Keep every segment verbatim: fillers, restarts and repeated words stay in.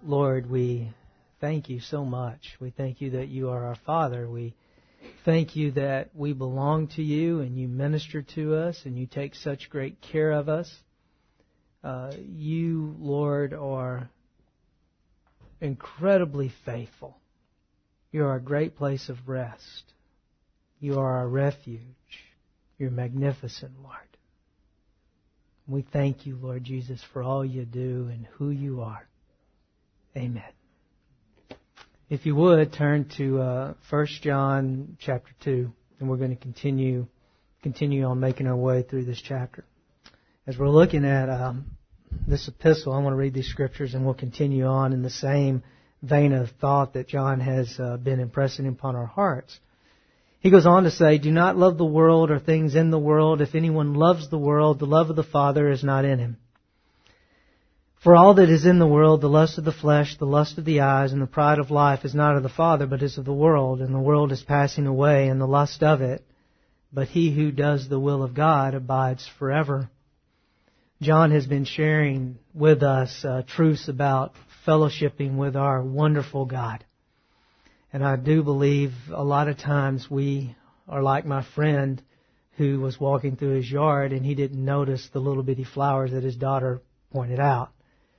Lord, we thank you so much. We thank you that you are our Father. We thank you that we belong to you and you minister to us and you take such great care of us. Uh, you, Lord, are incredibly faithful. You are a great place of rest. You are our refuge. You're magnificent, Lord. We thank you, Lord Jesus, for all you do and who you are. Amen. If you would, turn to uh, First John chapter two, and we're going to continue continue on making our way through this chapter. As we're looking at um, this epistle, I want to read these scriptures, and we'll continue on in the same vein of thought that John has uh, been impressing upon our hearts. He goes on to say, "Do not love the world or things in the world. If anyone loves the world, the love of the Father is not in him. For all that is in the world, the lust of the flesh, the lust of the eyes, and the pride of life is not of the Father, but is of the world. And the world is passing away, and the lust of it. But he who does the will of God abides forever." John has been sharing with us uh, truths about fellowshipping with our wonderful God. And I do believe a lot of times we are like my friend who was walking through his yard and he didn't notice the little bitty flowers that his daughter pointed out.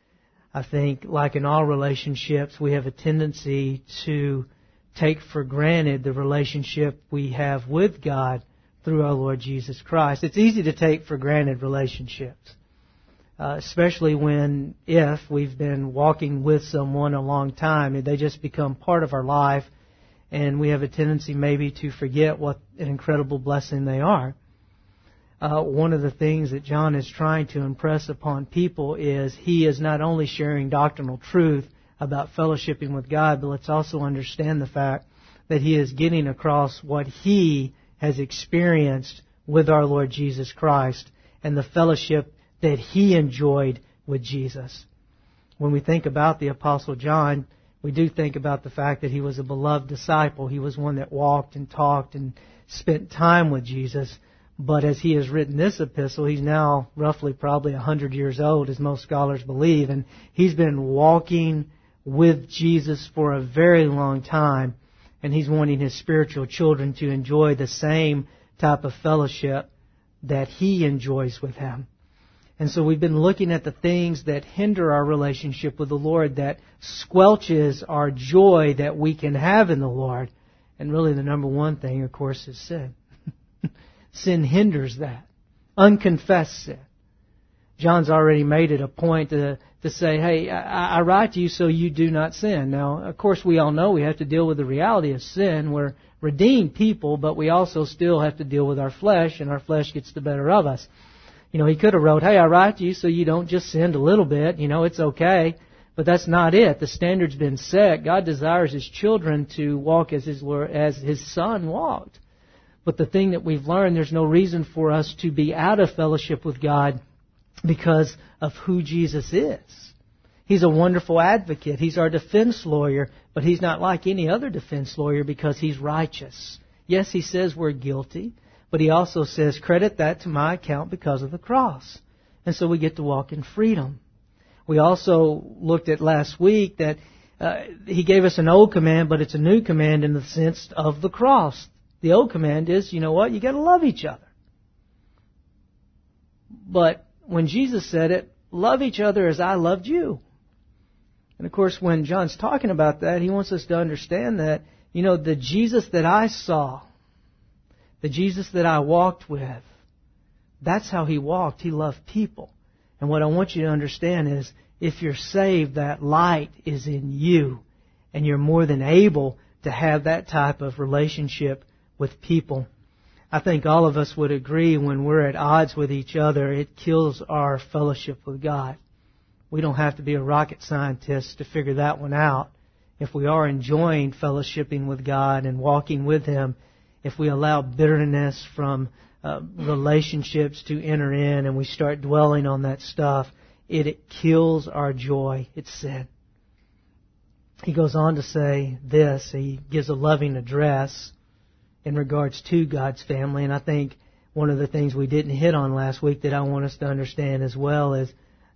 I think, like in all relationships, we have a tendency to take for granted the relationship we have with God through our Lord Jesus Christ. It's easy to take for granted relationships, uh, especially when, if we've been walking with someone a long time, and they just become part of our life, and we have a tendency maybe to forget what an incredible blessing they are. Uh, one of the things that John is trying to impress upon people is he is not only sharing doctrinal truth about fellowshipping with God, but let's also understand the fact that he is getting across what he has experienced with our Lord Jesus Christ and the fellowship that he enjoyed with Jesus. When we think about the Apostle John, we do think about the fact that he was a beloved disciple. He was one that walked and talked and spent time with Jesus. But as he has written this epistle, he's now roughly probably one hundred years old, as most scholars believe. And he's been walking with Jesus for a very long time. And he's wanting his spiritual children to enjoy the same type of fellowship that he enjoys with him. And so we've been looking at the things that hinder our relationship with the Lord, that squelches our joy that we can have in the Lord. And really the number one thing, of course, is sin. Sin hinders that. Unconfessed sin. John's already made it a point to, to say, hey, I, I write to you so you do not sin. Now, of course, we all know we have to deal with the reality of sin. We're redeemed people, but we also still have to deal with our flesh, and our flesh gets the better of us. You know, he could have wrote, hey, I write to you so you don't just sin a little bit. You know, it's okay. But that's not it. The standard's been set. God desires His children to walk as His, as His Son walked. But the thing that we've learned, there's no reason for us to be out of fellowship with God because of who Jesus is. He's a wonderful advocate. He's our defense lawyer, but He's not like any other defense lawyer because He's righteous. Yes, He says we're guilty, but He also says, credit that to my account because of the cross. And so we get to walk in freedom. We also looked at last week that uh, He gave us an old command, but it's a new command in the sense of the cross. The old command is, you know what, you got to love each other. But when Jesus said it, love each other as I loved you. And of course, when John's talking about that, he wants us to understand that, you know, the Jesus that I saw, the Jesus that I walked with, that's how He walked. He loved people. And what I want you to understand is, if you're saved, that light is in you. And you're more than able to have that type of relationship with people. I think all of us would agree when we're at odds with each other, it kills our fellowship with God. We don't have to be a rocket scientist to figure that one out. If we are enjoying fellowshipping with God and walking with Him, if we allow bitterness from uh, relationships to enter in and we start dwelling on that stuff, it, it kills our joy. It's sin. He goes on to say this. He gives a loving address in regards to God's family. And I think one of the things we didn't hit on last week that I want us to understand as well is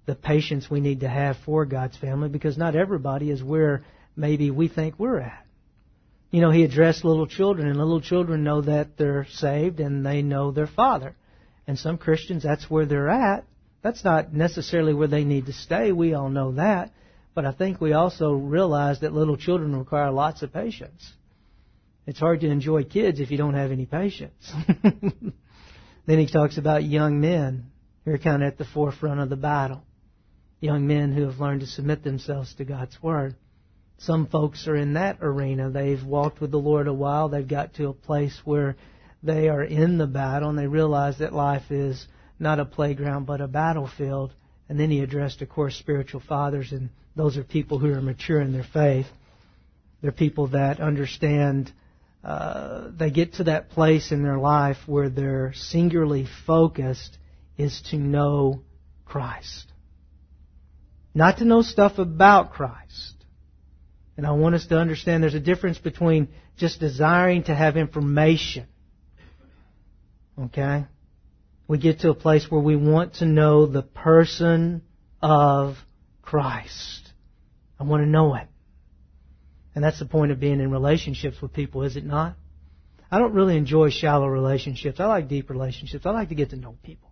the patience we need to have for God's family, because not everybody is where maybe we think we're at. You know, He addressed little children, and little children know that they're saved and they know their Father. And some Christians, that's where they're at. That's not necessarily where they need to stay. We all know that. But I think we also realize that little children require lots of patience. It's hard to enjoy kids if you don't have any patience. Then He talks about young men who are kind of at the forefront of the battle. Young men who have learned to submit themselves to God's Word. Some folks are in that arena. They've walked with the Lord a while. They've got to a place where they are in the battle and they realize that life is not a playground but a battlefield. And then He addressed, of course, spiritual fathers, and those are people who are mature in their faith. They're people that understand, uh, they get to that place in their life where they're singularly focused is to know Christ. Not to know stuff about Christ. And I want us to understand there's a difference between just desiring to have information. Okay? We get to a place where we want to know the person of Christ. I want to know it. And that's the point of being in relationships with people, is it not? I don't really enjoy shallow relationships. I like deep relationships. I like to get to know people.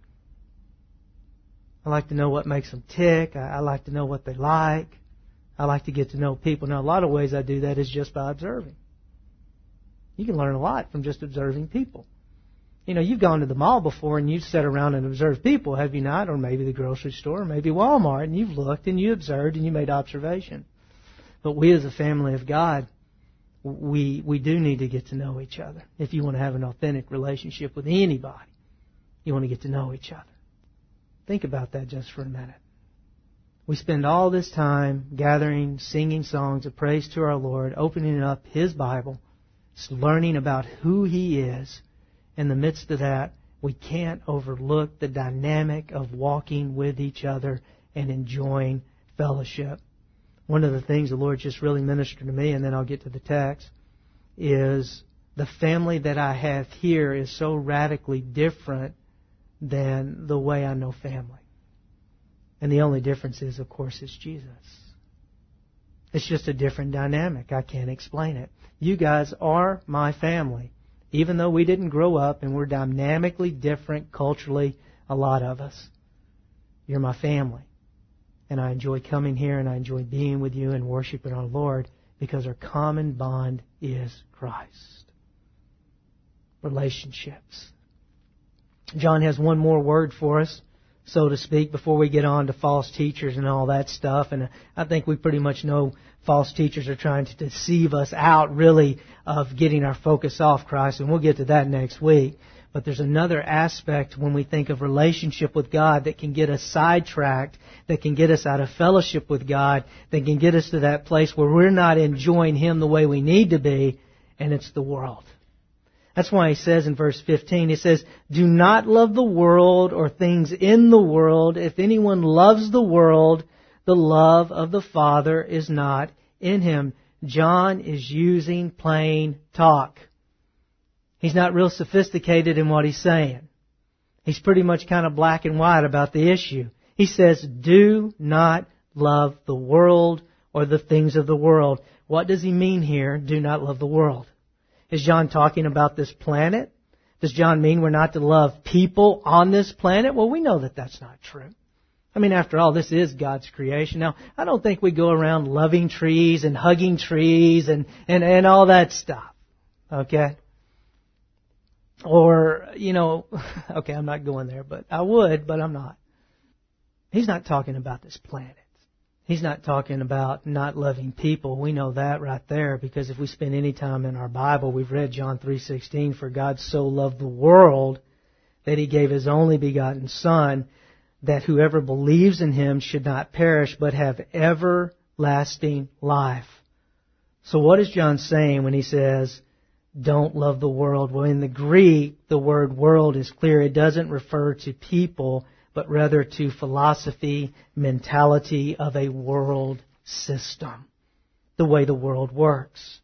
I like to know what makes them tick. I like to know what they like. I like to get to know people. Now, a lot of ways I do that is just by observing. You can learn a lot from just observing people. You know, you've gone to the mall before and you've sat around and observed people, have you not? Or maybe the grocery store, or maybe Walmart, and you've looked and you observed and you made observation. But we as a family of God, we we do need to get to know each other. If you want to have an authentic relationship with anybody, you want to get to know each other. Think about that just for a minute. We spend all this time gathering, singing songs of praise to our Lord, opening up His Bible, learning about who He is. In the midst of that, we can't overlook the dynamic of walking with each other and enjoying fellowship. One of the things the Lord just really ministered to me, and then I'll get to the text, is the family that I have here is so radically different than the way I know family. And the only difference is, of course, it's Jesus. It's just a different dynamic. I can't explain it. You guys are my family. Even though we didn't grow up and we're dynamically different culturally, a lot of us. You're my family. And I enjoy coming here and I enjoy being with you and worshiping our Lord because our common bond is Christ. Relationships. John has one more word for us, so to speak, before we get on to false teachers and all that stuff. And I think we pretty much know false teachers are trying to deceive us out, really, of getting our focus off Christ. And we'll get to that next week. But there's another aspect when we think of relationship with God that can get us sidetracked, that can get us out of fellowship with God, that can get us to that place where we're not enjoying Him the way we need to be, and it's the world. That's why he says in verse fifteen, he says, "Do not love the world or things in the world. If anyone loves the world, the love of the Father is not in him." John is using plain talk. He's not real sophisticated in what he's saying. He's pretty much kind of black and white about the issue. He says, do not love the world or the things of the world. What does he mean here, do not love the world? Is John talking about this planet? Does John mean we're not to love people on this planet? Well, we know that that's not true. I mean, after all, this is God's creation. Now, I don't think we go around loving trees and hugging trees and, and, and all that stuff. Okay? Or, you know, okay, I'm not going there, but I would, but I'm not. He's not talking about this planet. He's not talking about not loving people. We know that right there, because if we spend any time in our Bible, we've read John three sixteen, "For God so loved the world that He gave His only begotten Son, that whoever believes in Him should not perish, but have everlasting life." So what is John saying when he says, don't love the world? Well, in the Greek, the word world is clear. It doesn't refer to people, but rather to philosophy, mentality of a world system, the way the world works.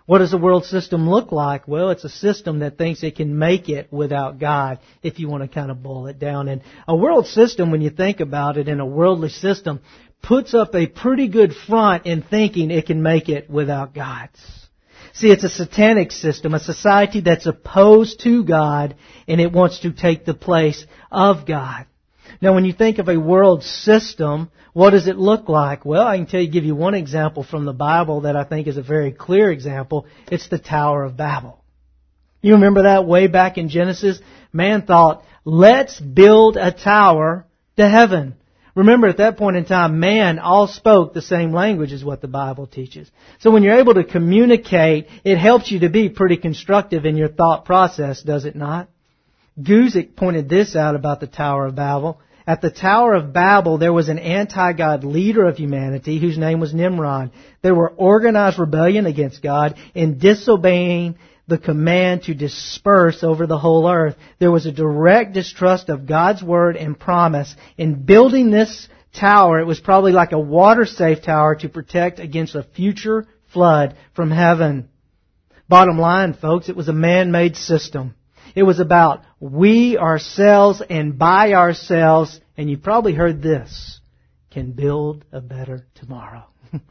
What does the world system look like? Well, it's a system that thinks it can make it without God, if you want to kind of boil it down. And a world system, when you think about it, in a worldly system, puts up a pretty good front in thinking it can make it without God. See, it's a satanic system, a society that's opposed to God, and it wants to take the place of God. Now, when you think of a world system, what does it look like? Well, I can tell you, give you one example from the Bible that I think is a very clear example. It's the Tower of Babel. You remember that way back in Genesis? Man thought, let's build a tower to heaven. Remember, at that point in time, man all spoke the same language as what the Bible teaches. So when you're able to communicate, it helps you to be pretty constructive in your thought process, does it not? Guzik pointed this out about the Tower of Babel. At the Tower of Babel, there was an anti-God leader of humanity whose name was Nimrod. There were organized rebellion against God and disobeying the command to disperse over the whole earth. There was a direct distrust of God's word and promise. In building this tower, it was probably like a water-safe tower to protect against a future flood from heaven. Bottom line, folks, it was a man-made system. It was about we ourselves and by ourselves, and you probably heard this, can build a better tomorrow.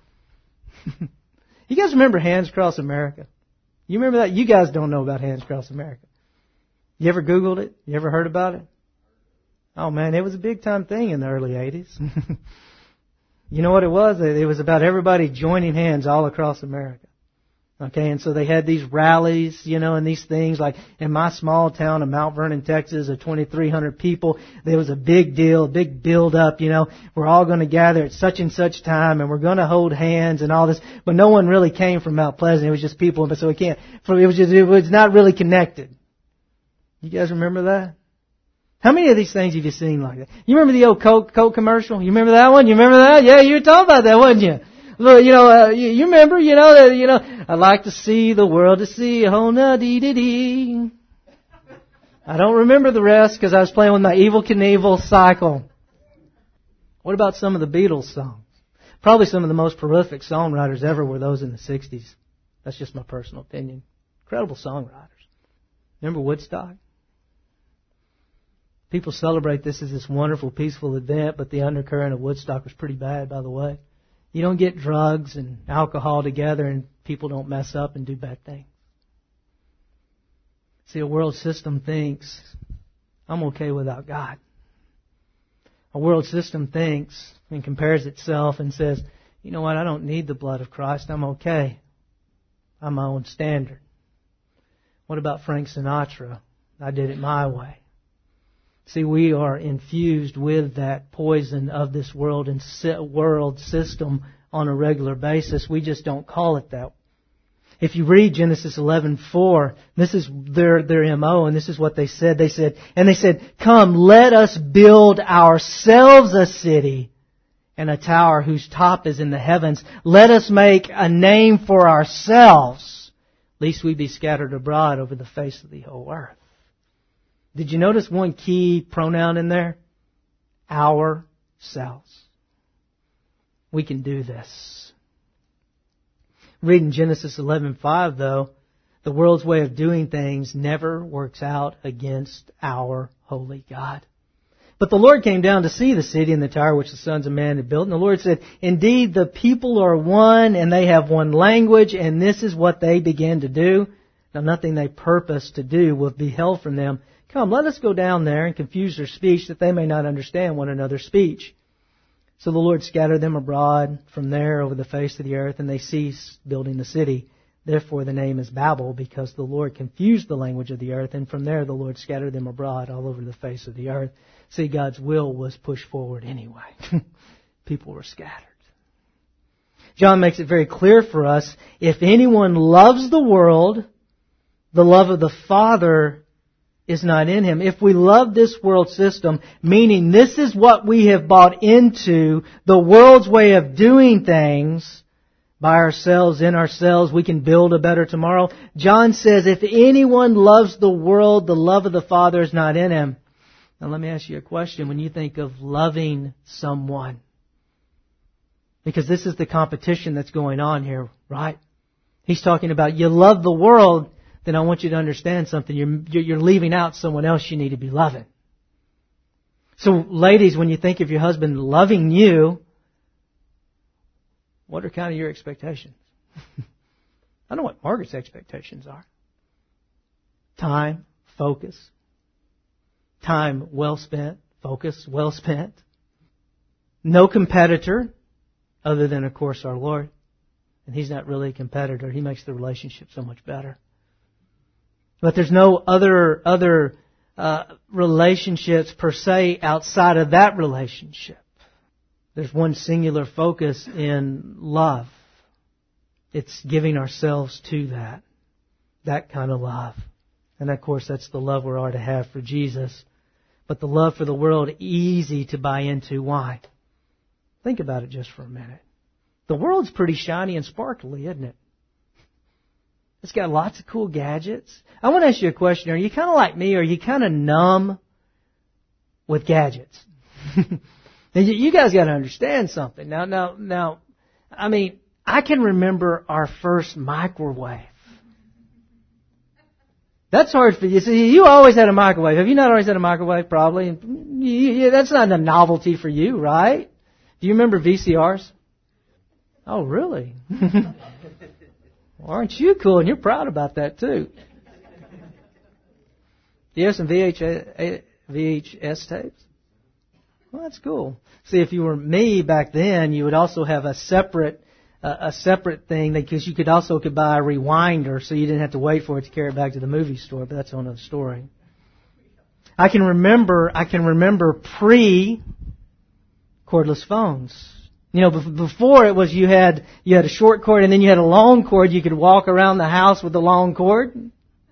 You guys remember Hands Across America? You remember that? You guys don't know about Hands Across America. You ever Googled it? You ever heard about it? Oh man, it was a big time thing in the early eighties. You know what it was? It was about everybody joining hands all across America. Okay, and so they had these rallies, you know, and these things like in my small town of Mount Vernon, Texas, of twenty-three hundred people, there was a big deal, a big build up, you know, we're all going to gather at such and such time and we're going to hold hands and all this, but no one really came from Mount Pleasant, it was just people, but so we can't, it was just, it was not really connected. You guys remember that? How many of these things have you seen like that? You remember the old Coke, Coke commercial? You remember that one? You remember that? Yeah, you were talking about that, wasn't you? Well, you know, uh, you, you remember, you know, uh, you know, I like to see the world to see a whole na dee dee dee. I don't remember the rest because I was playing with my Evel Knievel cycle. What about some of the Beatles songs? Probably some of the most prolific songwriters ever were those in the sixties. That's just my personal opinion. Incredible songwriters. Remember Woodstock? People celebrate this as this wonderful, peaceful event, but the undercurrent of Woodstock was pretty bad, by the way. You don't get drugs and alcohol together and people don't mess up and do bad things. See, a world system thinks, I'm okay without God. A world system thinks and compares itself and says, you know what, I don't need the blood of Christ. I'm okay. I'm my own standard. What about Frank Sinatra? I did it my way. See, we are infused with that poison of this world and world system on a regular basis. We just don't call it that. If you read Genesis eleven four, this is their their M O, and this is what they said. They said, and they said, "Come, let us build ourselves a city and a tower whose top is in the heavens. Let us make a name for ourselves, lest we be scattered abroad over the face of the whole earth." Did you notice one key pronoun in there? Ourselves. We can do this. Reading Genesis eleven five, though, the world's way of doing things never works out against our holy God. But the Lord came down to see the city and the tower which the sons of man had built. And the Lord said, "Indeed, the people are one, and they have one language, and this is what they began to do. Now nothing they purpose to do will be held from them. Come, let us go down there and confuse their speech, that they may not understand one another's speech." So the Lord scattered them abroad from there over the face of the earth, and they ceased building the city. Therefore the name is Babel, because the Lord confused the language of the earth, and from there the Lord scattered them abroad all over the face of the earth. See, God's will was pushed forward anyway. People were scattered. John makes it very clear for us, if anyone loves the world, the love of the Father is not in him. If we love this world system, meaning this is what we have bought into, the world's way of doing things, by ourselves, in ourselves, we can build a better tomorrow. John says, if anyone loves the world, the love of the Father is not in him. Now let me ask you a question. When you think of loving someone, because this is the competition that's going on here, right? He's talking about you love the world, then I want you to understand something. You're, you're leaving out someone else you need to be loving. So ladies, when you think of your husband loving you, what are kind of your expectations? I know what Margaret's expectations are. Time, focus. Time well spent, focus well spent. No competitor, other than, of course, our Lord. And He's not really a competitor. He makes the relationship so much better. But there's no other other uh, relationships per se outside of that relationship. There's one singular focus in love. It's giving ourselves to that. That kind of love. And of course, that's the love we are to have for Jesus. But the love for the world, easy to buy into. Why? Think about it just for a minute. The world's pretty shiny and sparkly, isn't it? It's got lots of cool gadgets. I want to ask you a question. Are you kind of like me? Or are you kind of numb with gadgets? And you guys got to understand something. Now, now, now, I mean, I can remember our first microwave. That's hard for you. See, you always had a microwave. Have you not always had a microwave? Probably. Yeah, that's not a novelty for you, right? Do you remember V C Rs? Oh, really? Well, aren't you cool? And you're proud about that, too. Do you have some V H S tapes? Well, that's cool. See, if you were me back then, you would also have a separate uh, a separate thing because you could also could buy a rewinder, so you didn't have to wait for it to carry it back to the movie store. But that's another story. I can remember. I can remember pre cordless phones. You know, before it was you had you had a short cord and then you had a long cord. You could walk around the house with the long cord.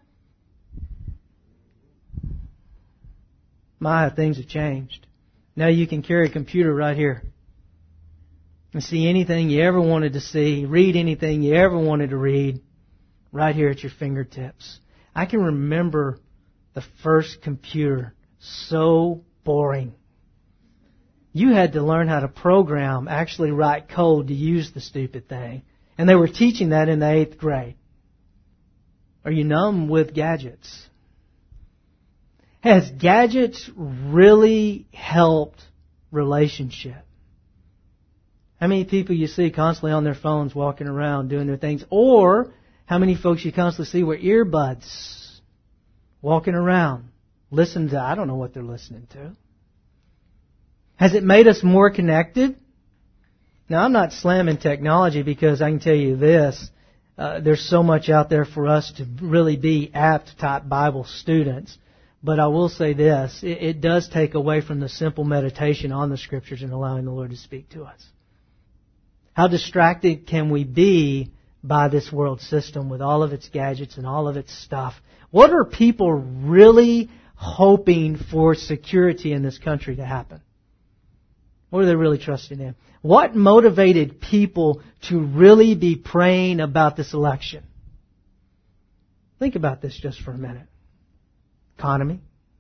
My, things have changed. Now you can carry a computer right here and see anything you ever wanted to see, read anything you ever wanted to read, right here at your fingertips. I can remember the first computer, so boring. You had to learn how to program, actually write code to use the stupid thing. And they were teaching that in the eighth grade. Are you numb with gadgets? Has gadgets really helped relationship? How many people you see constantly on their phones walking around doing their things? Or how many folks you constantly see with earbuds walking around listening to, I don't know what they're listening to. Has it made us more connected? Now, I'm not slamming technology because I can tell you this. Uh, there's so much out there for us to really be apt type Bible students. But I will say this. It, it does take away from the simple meditation on the Scriptures and allowing the Lord to speak to us. How distracted can we be by this world system with all of its gadgets and all of its stuff? What are people really hoping for security in this country to happen? What are they really trusting in? What motivated people to really be praying about this election? Think about this just for a minute. Economy.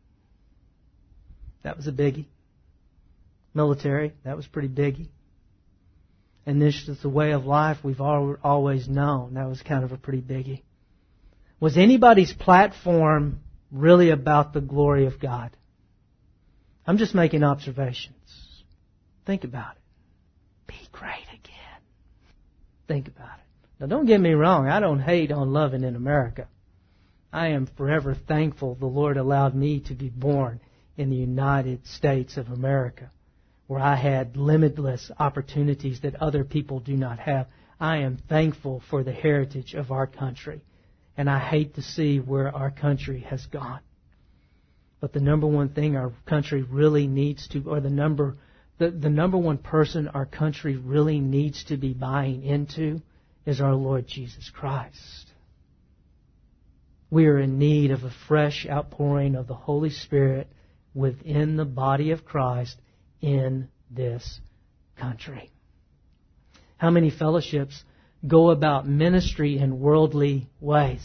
That was a biggie. Military. That was pretty biggie. And this is the way of life we've always known. That was kind of a pretty biggie. Was anybody's platform really about the glory of God? I'm just making observations. Think about it. Be great again. Think about it. Now, don't get me wrong. I don't hate on loving in America. I am forever thankful the Lord allowed me to be born in the United States of America, where I had limitless opportunities that other people do not have. I am thankful for the heritage of our country, and I hate to see where our country has gone. But the number one thing our country really needs to, or the number The, the number one person our country really needs to be buying into is our Lord Jesus Christ. We are in need of a fresh outpouring of the Holy Spirit within the body of Christ in this country. How many fellowships go about ministry in worldly ways?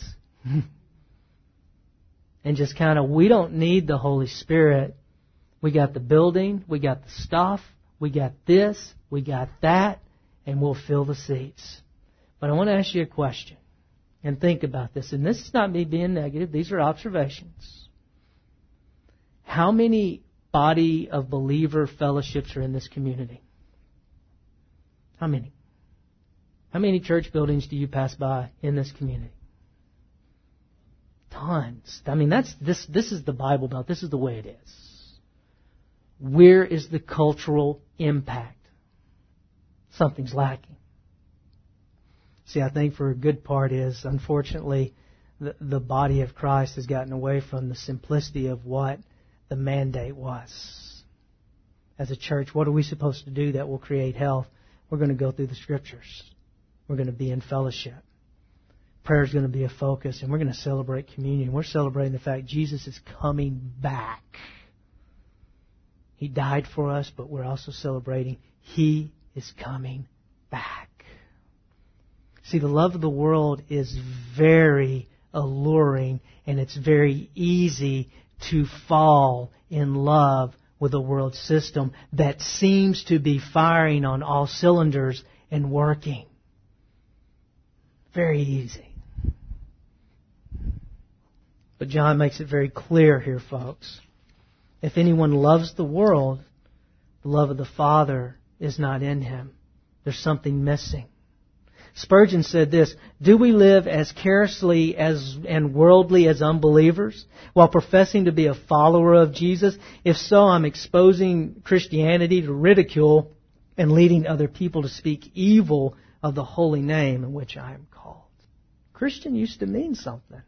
And just kind of, we don't need the Holy Spirit. We got the building, we got the stuff, we got this, we got that, and we'll fill the seats. But I want to ask you a question. and think about this, and this is not me being negative, these are observations. How many body of believer fellowships are in this community? How many? How many church buildings do you pass by in this community? Tons. I mean, that's this. This is the Bible Belt. This is the way it is. Where is the cultural impact? Something's lacking. See, I think for a good part is, unfortunately, the, the body of Christ has gotten away from the simplicity of what the mandate was. As a church, what are we supposed to do that will create health? We're going to go through the Scriptures. We're going to be in fellowship. Prayer is going to be a focus, and we're going to celebrate communion. We're celebrating the fact Jesus is coming back. He died for us, but we're also celebrating He is coming back. See, the love of the world is very alluring, and it's very easy to fall in love with a world system that seems to be firing on all cylinders and working. Very easy. But John makes it very clear here, folks. If anyone loves the world, the love of the Father is not in him. There's something missing. Spurgeon said this, do we live as carelessly as and worldly as unbelievers while professing to be a follower of Jesus? If so, I'm exposing Christianity to ridicule and leading other people to speak evil of the holy name in which I am called. Christian used to mean something.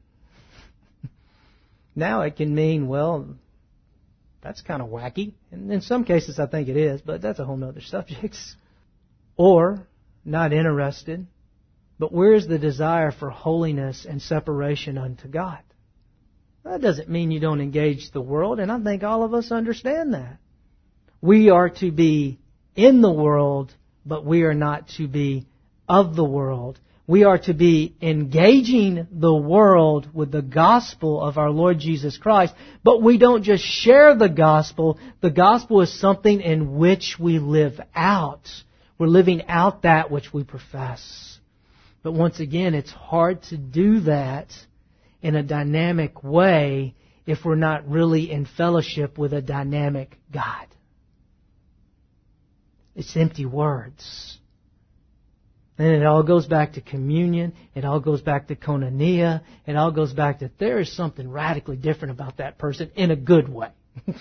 Now it can mean, well, that's kind of wacky. And in some cases I think it is, but that's a whole other subject. Or, not interested. But where is the desire for holiness and separation unto God? That doesn't mean you don't engage the world, and I think all of us understand that. We are to be in the world, but we are not to be of the world. We are to be engaging the world with the gospel of our Lord Jesus Christ, but we don't just share the gospel. The gospel is something in which we live out. We're living out that which we profess. But once again, it's hard to do that in a dynamic way if we're not really in fellowship with a dynamic God. It's empty words. And it all goes back to communion. It all goes back to koinonia. It all goes back to there is something radically different about that person in a good way.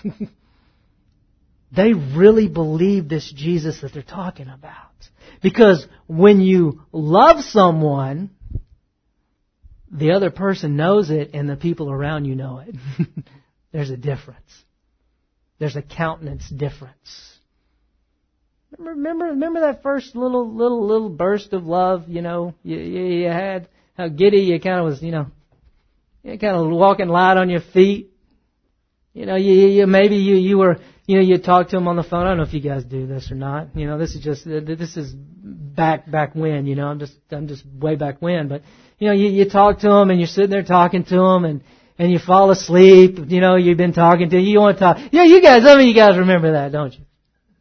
They really believe this Jesus that they're talking about. Because when you love someone, the other person knows it and the people around you know it. There's a difference. There's a countenance difference. Remember, remember, remember that first little, little, little burst of love, you know, you, you, you had? How giddy you kind of was, you know, you kind of walking light on your feet. You know, you, you maybe you, you were, you know, you talk to him on the phone. I don't know if you guys do this or not. You know, this is just, this is back, back when, you know, I'm just, I'm just way back when. But, you know, you, you talk to him and you're sitting there talking to him and, and you fall asleep. You know, you've been talking to him. You want to talk. Yeah, you guys, I mean, you guys remember that, don't you?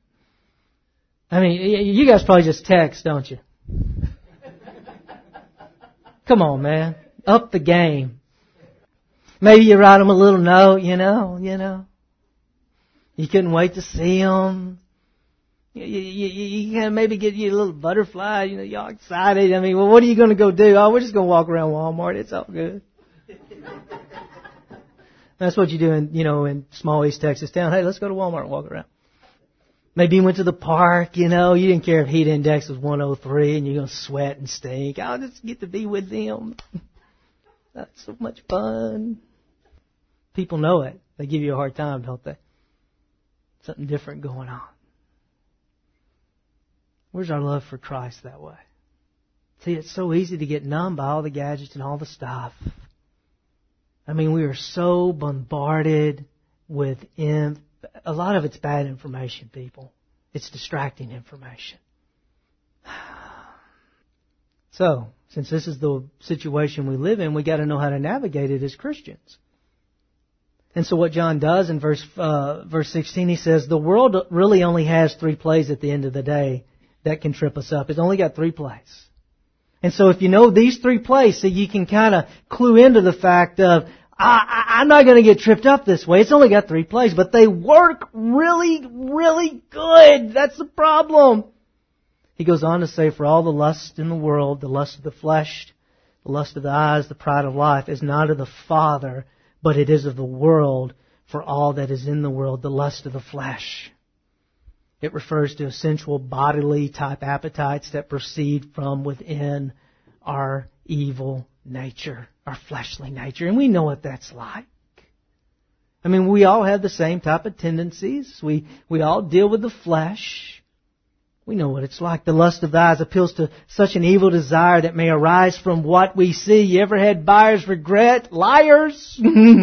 I mean, you guys probably just text, don't you? Come on, man. Up the game. Maybe you write them a little note, you know, you know. You couldn't wait to see them. You, you, you, you can maybe get you a little butterfly, you know, you're all excited. I mean, well, what are you going to go do? Oh, we're just going to walk around Walmart. It's all good. That's what you do in, you know, in small East Texas town. Hey, let's go to Walmart and walk around. Maybe you went to the park, you know, you didn't care if heat index was one oh three and you're going to sweat and stink. I'll just get to be with them. That's so much fun. People know it. They give you a hard time, don't they? Something different going on. Where's our love for Christ that way? See, it's so easy to get numb by all the gadgets and all the stuff. I mean, we are so bombarded with in, a lot of it's bad information, people. It's distracting information. So, since this is the situation we live in, we got to know how to navigate it as Christians. And so what John does in verse uh, verse sixteen, he says, the world really only has three plays at the end of the day that can trip us up. It's only got three plays. And so if you know these three places, so you can kind of clue into the fact of, I, I, I'm not going to get tripped up this way. It's only got three places, but they work really, really good. That's the problem. He goes on to say, for all the lust in the world, the lust of the flesh, the lust of the eyes, the pride of life, is not of the Father, but it is of the world. For all that is in the world, the lust of the flesh. It refers to sensual bodily type appetites that proceed from within our evil nature, our fleshly nature. And we know what that's like. I mean, we all have the same type of tendencies. We, we all deal with the flesh. We know what it's like. The lust of the eyes appeals to such an evil desire that may arise from what we see. You ever had buyer's regret? Liars!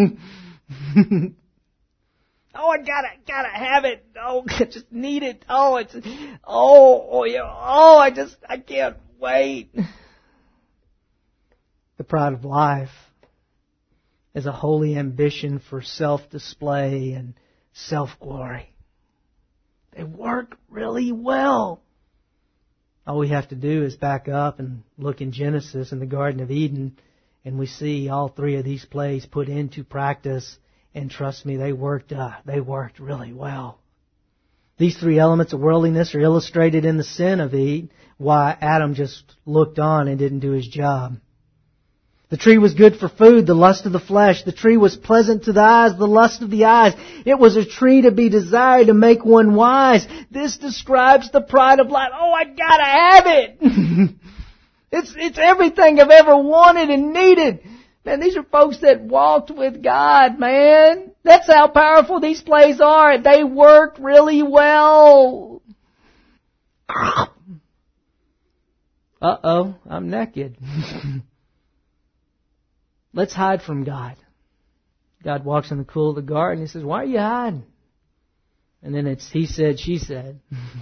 Oh, I gotta, gotta have it. Oh, I just need it. Oh, it's, oh, oh, yeah. Oh, I just, I can't wait. The pride of life is a holy ambition for self-display and self-glory. They work really well. All we have to do is back up and look in Genesis in the Garden of Eden, and we see all three of these plays put into practice. And trust me, they worked, uh, they worked really well. These three elements of worldliness are illustrated in the sin of Eve, why Adam just looked on and didn't do his job. The tree was good for food, the lust of the flesh. The tree was pleasant to the eyes, the lust of the eyes. It was a tree to be desired to make one wise. This describes the pride of life. Oh, I gotta have it! it's, it's everything I've ever wanted and needed. Man, these are folks that walked with God, man. That's how powerful these plays are. They work really well. Uh-oh, I'm naked. Let's hide from God. God walks in the cool of the garden. He says, why are you hiding? And then it's he said, she said.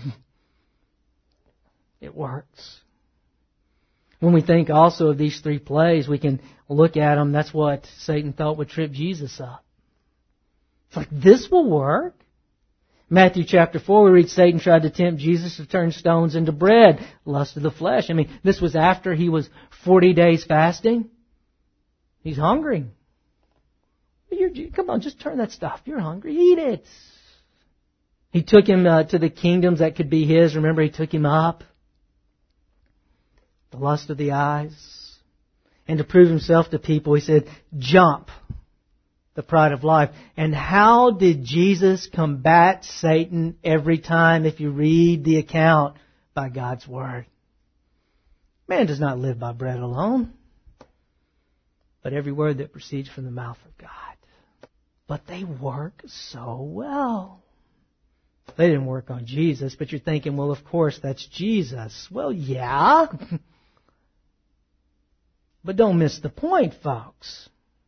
It works. When we think also of these three plays, we can look at them. That's what Satan thought would trip Jesus up. It's like, this will work. Matthew chapter four, we read Satan tried to tempt Jesus to turn stones into bread. Lust of the flesh. I mean, this was after he was forty days fasting. He's hungry. You're, come on, just turn that stuff. You're hungry. Eat it. He took him uh, to the kingdoms that could be his. Remember, he took him up. The lust of the eyes. And to prove himself to people, he said, jump. The pride of life. And how did Jesus combat Satan every time, if you read the account? By God's Word. Man does not live by bread alone, but every word that proceeds from the mouth of God. But they work so well. They didn't work on Jesus, but you're thinking, well, of course, that's Jesus. Well, yeah. But don't miss the point, folks.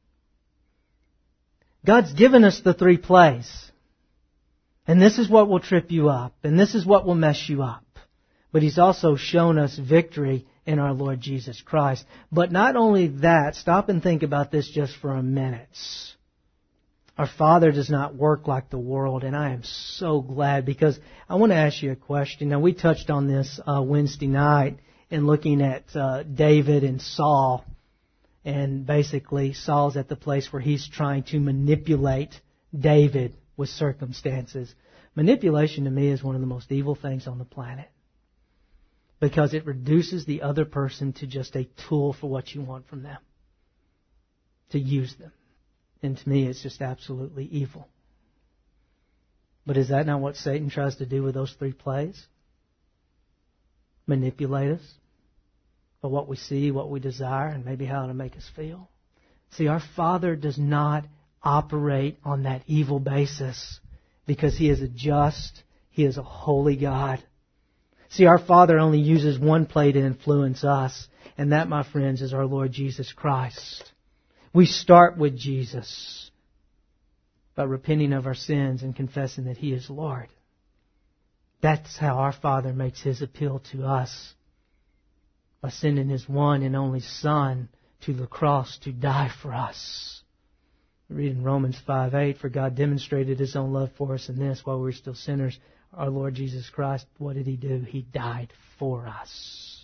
God's given us the three plays. And this is what will trip you up. And this is what will mess you up. But He's also shown us victory in our Lord Jesus Christ. But not only that, stop and think about this just for a minute. Our Father does not work like the world, and I am so glad, because I want to ask you a question. Now, we touched on this uh, Wednesday night in looking at uh, David and Saul. And basically, Saul's at the place where he's trying to manipulate David with circumstances. Manipulation to me is one of the most evil things on the planet, because it reduces the other person to just a tool for what you want from them, to use them. And to me, it's just absolutely evil. But is that not what Satan tries to do with those three plays? Manipulate us by what we see, what we desire, and maybe how to make us feel. See, our Father does not operate on that evil basis, because He is a just, He is a holy God. See, our Father only uses one play to influence us, and that, my friends, is our Lord Jesus Christ. We start with Jesus by repenting of our sins and confessing that He is Lord. That's how our Father makes His appeal to us, by sending His one and only Son to the cross to die for us. We read in Romans five eight, for God demonstrated His own love for us in this: while we were still sinners, our Lord Jesus Christ, what did He do? He died for us.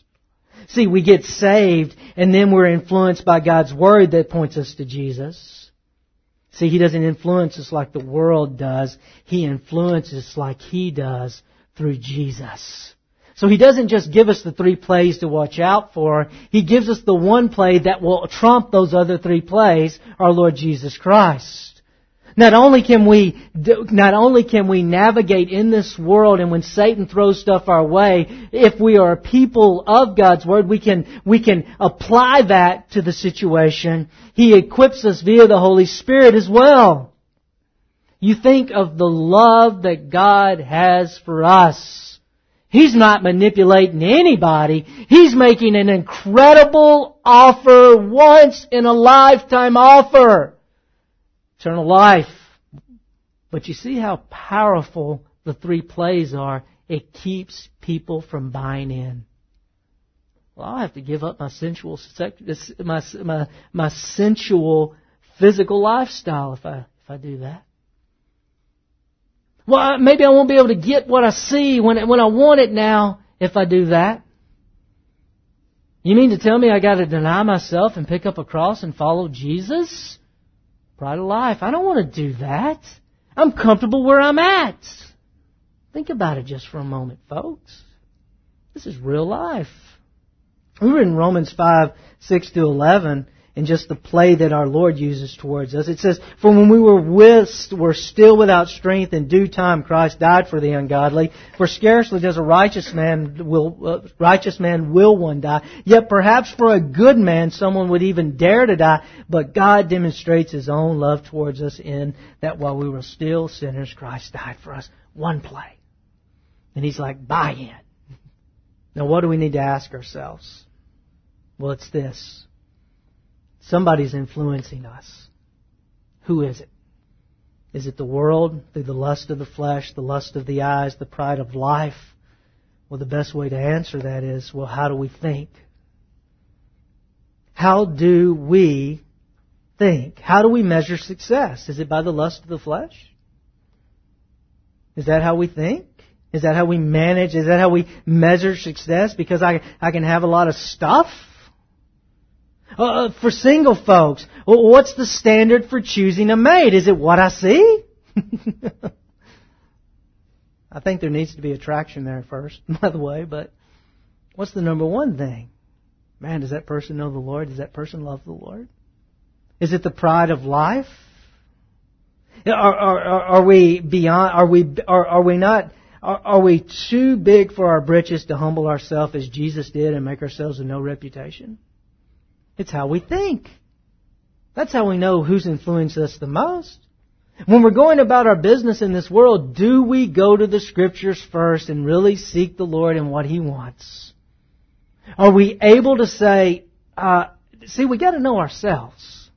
See, we get saved and then we're influenced by God's Word that points us to Jesus. See, He doesn't influence us like the world does. He influences us like He does through Jesus. So He doesn't just give us the three plays to watch out for. He gives us the one play that will trump those other three plays, our Lord Jesus Christ. Not only can we, not only can we navigate in this world, and when Satan throws stuff our way, if we are a people of God's Word, we can, we can apply that to the situation. He equips us via the Holy Spirit as well. You think of the love that God has for us. He's not manipulating anybody. He's making an incredible offer, once in a lifetime offer. Eternal life. But you see how powerful the three plays are. It keeps people from buying in. Well, I'll have to give up my sensual, my, my, my sensual physical lifestyle if I, if I do that. Well, maybe I won't be able to get what I see when, when I want it now if I do that. You mean to tell me I got to deny myself and pick up a cross and follow Jesus? Pride of life. I don't want to do that. I'm comfortable where I'm at. Think about it just for a moment, folks. This is real life. We were in Romans five, six to eleven, and just the play that our Lord uses towards us. It says, "For when we were with, were still without strength, in due time Christ died for the ungodly. For scarcely does a righteous man will uh, righteous man will one die. Yet perhaps for a good man someone would even dare to die. But God demonstrates His own love towards us in that while we were still sinners, Christ died for us." One play. And He's like, buy in. Now what do we need to ask ourselves? Well, it's this. Somebody's influencing us. Who is it? Is it the world, through the lust of the flesh, the lust of the eyes, the pride of life? Well, the best way to answer that is, well, how do we think? How do we think? How do we measure success? Is it by the lust of the flesh? Is that how we think? Is that how we manage? Is that how we measure success? Because I, I can have a lot of stuff? Uh, for single folks, what's the standard for choosing a mate? Is it what I see? I think there needs to be attraction there first, by the way, but what's the number one thing? Man, does that person know the Lord? Does that person love the Lord? Is it the pride of life? Are, are, are, are we beyond, are we, are, are we not, are, are we too big for our britches to humble ourselves as Jesus did and make ourselves a no reputation? It's how we think. That's how we know who's influenced us the most. When we're going about our business in this world, do we go to the Scriptures first and really seek the Lord and what He wants? Are we able to say, uh, see, we got to know ourselves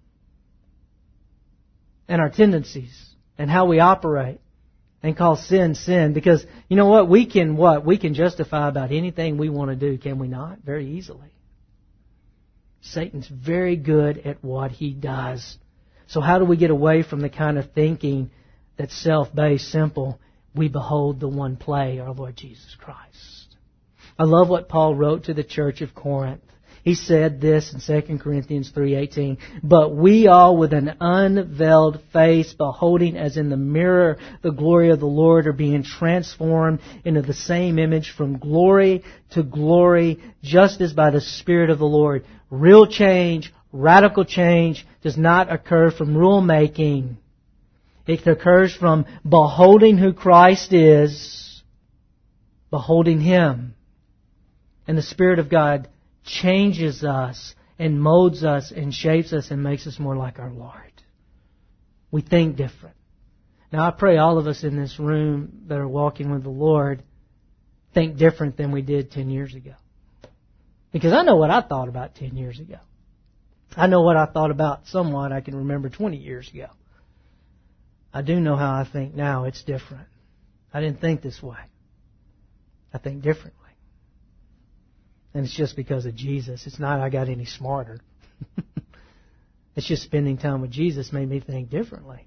and our tendencies and how we operate and call sin sin? Because you know what? We can what? We can justify about anything we want to do, can we not? Very easily. Satan's very good at what he does. So how do we get away from the kind of thinking that's self-based, simple? We behold the one play, our Lord Jesus Christ. I love what Paul wrote to the church of Corinth. He said this in Second Corinthians three eighteen, "But we all with an unveiled face, beholding as in the mirror the glory of the Lord, are being transformed into the same image from glory to glory, just as by the Spirit of the Lord." Real change, radical change, does not occur from rule making. It occurs from beholding who Christ is, beholding Him. And the Spirit of God changes us and molds us and shapes us and makes us more like our Lord. We think different. Now I pray all of us in this room that are walking with the Lord think different than we did ten years ago. Because I know what I thought about ten years ago. I know what I thought about somewhat I can remember twenty years ago. I do know how I think now. It's different. I didn't think this way. I think differently. And it's just because of Jesus. It's not I got any smarter. It's just spending time with Jesus made me think differently.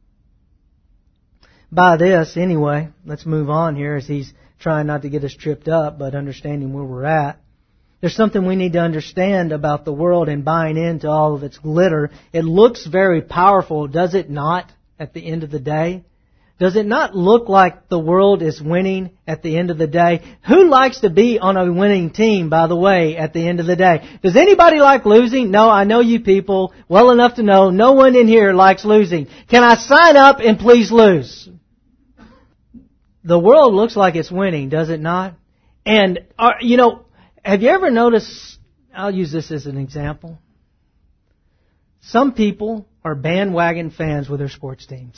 By this, anyway, let's move on here as he's trying not to get us tripped up, but understanding where we're at. There's something we need to understand about the world and buying into all of its glitter. It looks very powerful, does it not, at the end of the day? Does it not look like the world is winning at the end of the day? Who likes to be on a winning team, by the way, at the end of the day? Does anybody like losing? No, I know you people well enough to know no one in here likes losing. Can I sign up and please lose? The world looks like it's winning, does it not? And, uh, you know, have you ever noticed, I'll use this as an example. Some people are bandwagon fans with their sports teams.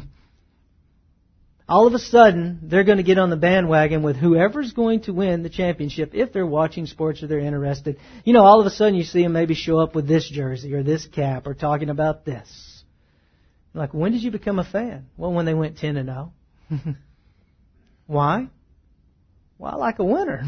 All of a sudden, they're going to get on the bandwagon with whoever's going to win the championship if they're watching sports or they're interested. You know, all of a sudden you see them maybe show up with this jersey or this cap or talking about this. Like, when did you become a fan? Well, when they went ten and oh. Why? Well, I like a winner.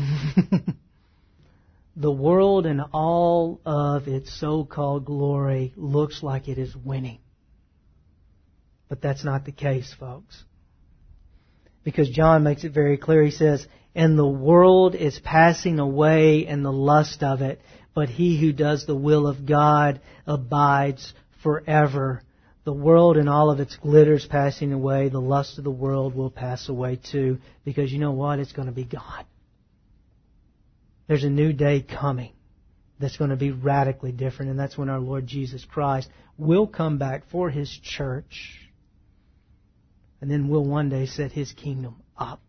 The world in all of its so-called glory looks like it is winning. But that's not the case, folks. Because John makes it very clear. He says, and the world is passing away and the lust of it, but he who does the will of God abides forever. The world and all of its glitter is passing away. The lust of the world will pass away too. Because you know what? It's going to be gone. There's a new day coming that's going to be radically different. And that's when our Lord Jesus Christ will come back for His church. And then will one day set His kingdom up.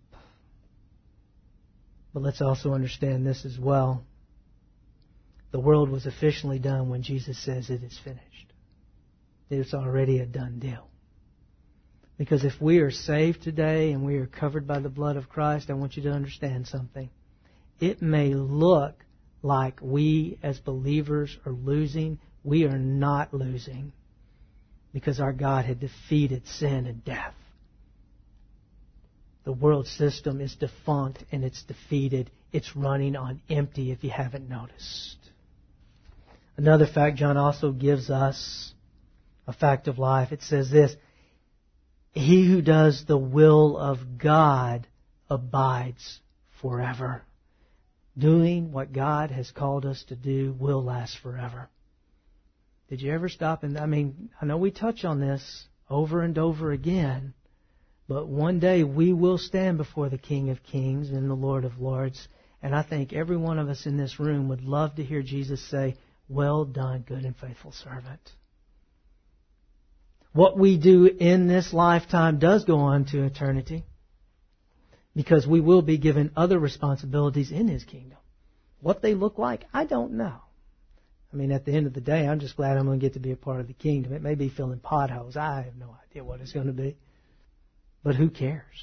But let's also understand this as well. The world was officially done when Jesus says it is finished. It's already a done deal. Because if we are saved today and we are covered by the blood of Christ, I want you to understand something. It may look like we as believers are losing. We are not losing. Because our God had defeated sin and death. The world system is defunct and it's defeated. It's running on empty if you haven't noticed. Another fact John also gives us, a fact of life. It says this, he who does the will of God abides forever. Doing what God has called us to do will last forever. Did you ever stop and, I mean, I know we touch on this over and over again. But one day we will stand before the King of Kings and the Lord of Lords. And I think every one of us in this room would love to hear Jesus say, well done, good and faithful servant. What we do in this lifetime does go on to eternity. Because we will be given other responsibilities in His kingdom. What they look like, I don't know. I mean, at the end of the day, I'm just glad I'm going to get to be a part of the kingdom. It may be filling potholes. I have no idea what it's going to be. But who cares?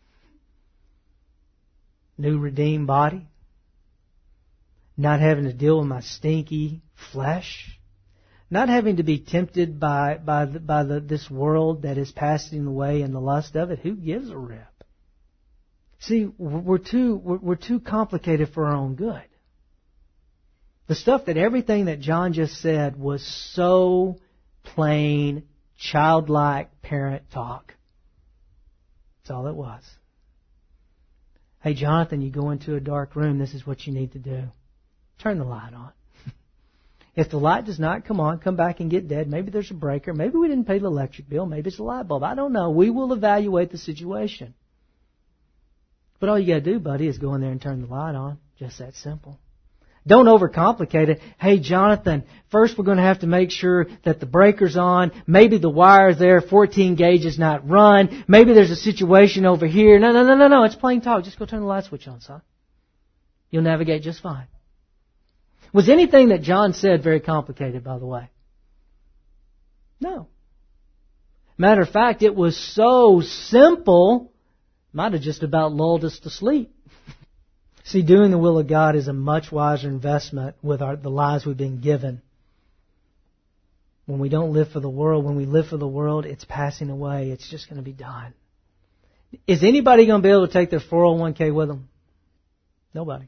New redeemed body. Not having to deal with my stinky flesh. Not having to be tempted by by the, by the, this world that is passing away and the lust of it. Who gives a rip? See, we're too we're, we're too complicated for our own good. The stuff that everything that John just said was so plain, childlike parent talk. That's all it was. Hey, Jonathan, you go into a dark room. This is what you need to do. Turn the light on. If the light does not come on, come back and get dead. Maybe there's a breaker. Maybe we didn't pay the electric bill. Maybe it's a light bulb. I don't know. We will evaluate the situation. But all you got to do, buddy, is go in there and turn the light on. Just that simple. Don't overcomplicate it. Hey, Jonathan, first we're going to have to make sure that the breaker's on. Maybe the wire's there, fourteen gauge is not run. Maybe there's a situation over here. No, no, no, no, no. It's plain talk. Just go turn the light switch on, son. You'll navigate just fine. Was anything that John said very complicated, by the way? No. Matter of fact, it was so simple, might have just about lulled us to sleep. See, doing the will of God is a much wiser investment with our, the lives we've been given. When we don't live for the world, when we live for the world, it's passing away. It's just going to be done. Is anybody going to be able to take their four oh one k with them? Nobody.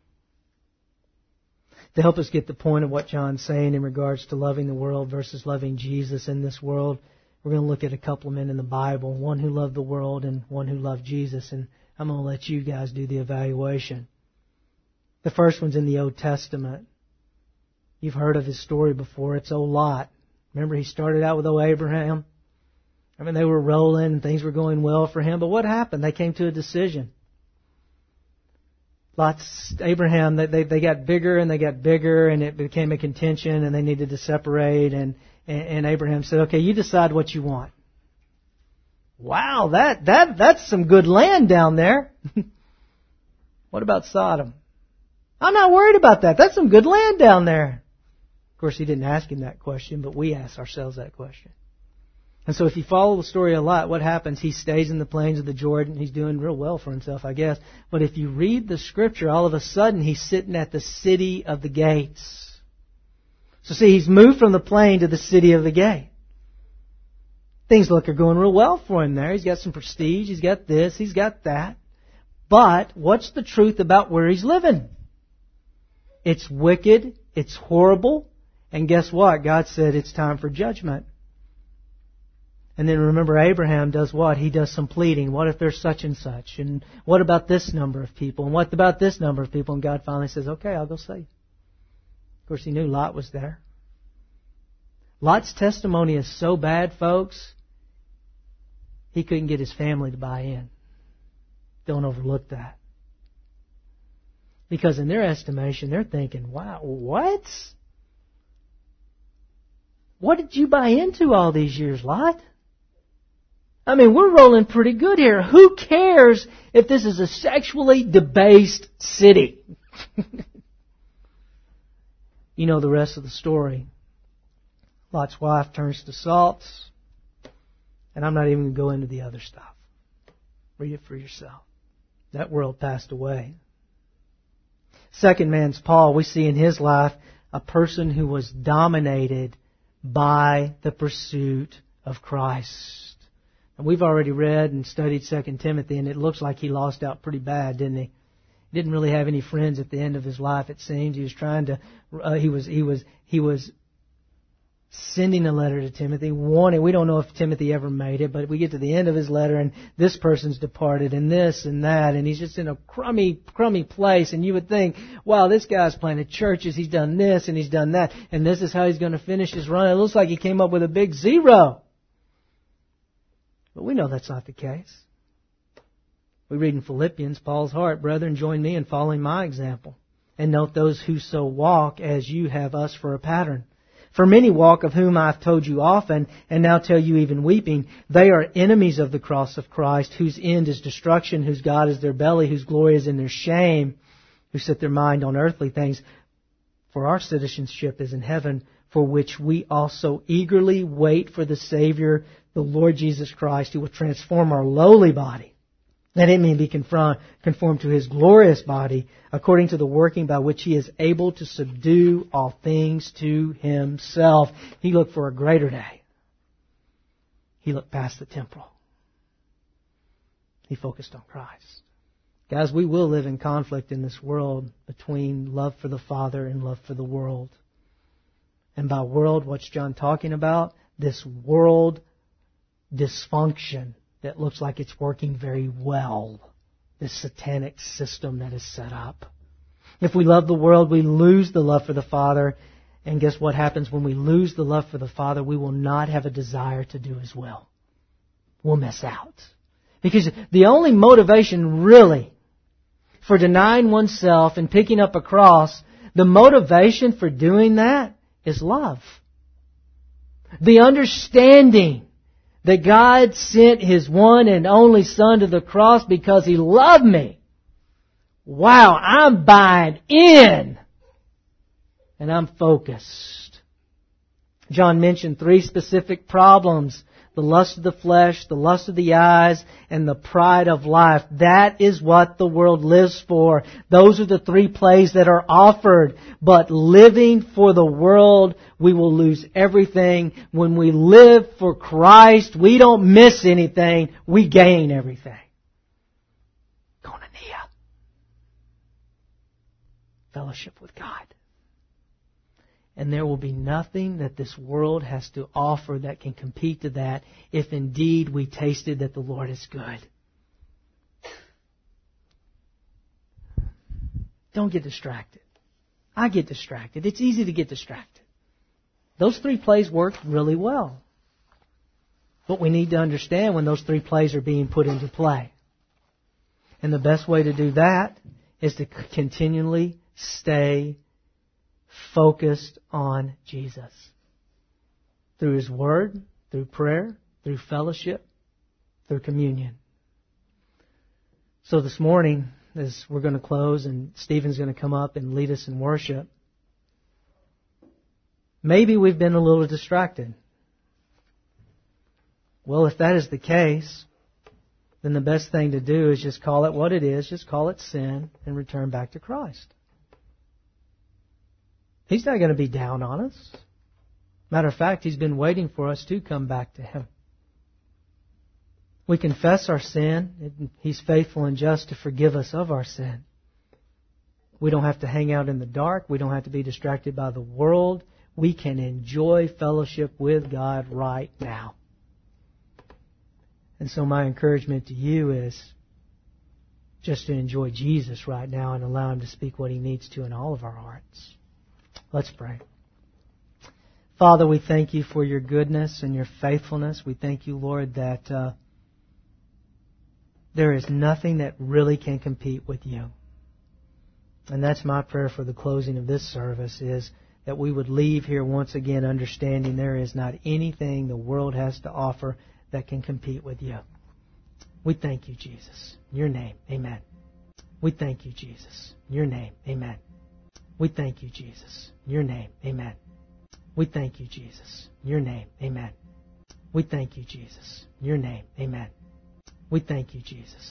To help us get the point of what John's saying in regards to loving the world versus loving Jesus in this world, we're going to look at a couple of men in the Bible, one who loved the world and one who loved Jesus. And I'm going to let you guys do the evaluation. The first one's in the Old Testament. You've heard of his story before. It's old Lot. Remember, he started out with old Abraham. I mean, they were rolling and things were going well for him. But what happened? They came to a decision. Lot's, Abraham, they, they got bigger and they got bigger and it became a contention and they needed to separate. And, and, and Abraham said, okay, you decide what you want. Wow, that, that, that's some good land down there. What about Sodom? I'm not worried about that. That's some good land down there. Of course, he didn't ask him that question, but we ask ourselves that question. And so if you follow the story a lot, what happens? He stays in the plains of the Jordan. He's doing real well for himself, I guess. But if you read the Scripture, all of a sudden he's sitting at the city of the gates. So see, he's moved from the plain to the city of the gate. Things look are going real well for him there. He's got some prestige. He's got this. He's got that. But what's the truth about where he's living? It's wicked. It's horrible. And guess what? God said it's time for judgment. And then remember, Abraham does what? He does some pleading. What if there's such and such? And what about this number of people? And what about this number of people? And God finally says, okay, I'll go save. Of course, he knew Lot was there. Lot's testimony is so bad, folks, he couldn't get his family to buy in. Don't overlook that. Because in their estimation, they're thinking, wow, what? What did you buy into all these years, Lot? I mean, we're rolling pretty good here. Who cares if this is a sexually debased city? You know the rest of the story. Lot's wife turns to salt. And I'm not even going to go into the other stuff. Read it for yourself. That world passed away. Second man's Paul. We see in his life a person who was dominated by the pursuit of Christ. And we've already read and studied Second Timothy, and it looks like he lost out pretty bad, didn't he? He didn't really have any friends at the end of his life, it seems. He was trying to, uh, he was, he was, he was sending a letter to Timothy, warning. We don't know if Timothy ever made it, but we get to the end of his letter and this person's departed and this and that, and he's just in a crummy, crummy place. And you would think, wow, this guy's planted churches, he's done this and he's done that, and this is how he's going to finish his run. It looks like he came up with a big zero. But we know that's not the case. We read in Philippians, Paul's heart, brethren, join me in following my example, and note those who so walk as you have us for a pattern. For many walk, of whom I have told you often, and now tell you even weeping, they are enemies of the cross of Christ, whose end is destruction, whose God is their belly, whose glory is in their shame, who set their mind on earthly things. For our citizenship is in heaven, for which we also eagerly wait for the Savior, the Lord Jesus Christ, who will transform our lowly body, that it may be conformed to His glorious body, according to the working by which He is able to subdue all things to Himself. He looked for a greater day. He looked past the temporal. He focused on Christ. Guys, we will live in conflict in this world between love for the Father and love for the world. And by world, what's John talking about? This world dysfunction that looks like it's working very well. This satanic system that is set up. If we love the world, we lose the love for the Father. And guess what happens when we lose the love for the Father? We will not have a desire to do His will. We'll miss out. Because the only motivation really for denying oneself and picking up a cross, the motivation for doing that is love. The understanding that God sent His one and only Son to the cross because He loved me. Wow, I'm buying in. And I'm focused. John mentioned three specific problems. The lust of the flesh, the lust of the eyes, and the pride of life. That is what the world lives for. Those are the three plays that are offered. But living for the world, we will lose everything. When we live for Christ, we don't miss anything. We gain everything. Koinonia. Fellowship with God. And there will be nothing that this world has to offer that can compete to that, if indeed we tasted that the Lord is good. Don't get distracted. I get distracted. It's easy to get distracted. Those three plays work really well. But we need to understand when those three plays are being put into play. And the best way to do that is to continually stay focused on Jesus. Through His Word, through prayer, through fellowship, through communion. So this morning, as we're going to close and Stephen's going to come up and lead us in worship, maybe we've been a little distracted. Well, if that is the case, then the best thing to do is just call it what it is, just call it sin, and return back to Christ. He's not going to be down on us. Matter of fact, He's been waiting for us to come back to Him. We confess our sin, and He's faithful and just to forgive us of our sin. We don't have to hang out in the dark. We don't have to be distracted by the world. We can enjoy fellowship with God right now. And so my encouragement to you is just to enjoy Jesus right now and allow Him to speak what He needs to in all of our hearts. Let's pray. Father, we thank You for Your goodness and Your faithfulness. We thank You, Lord, that uh, there is nothing that really can compete with You. And that's my prayer for the closing of this service, is that we would leave here once again understanding there is not anything the world has to offer that can compete with You. We thank You, Jesus. In Your name, amen. We thank You, Jesus. In Your name, amen. We thank You, Jesus. In Your name, amen. We thank You, Jesus. In Your name, amen. We thank You, Jesus. In Your name, amen. We thank You, Jesus.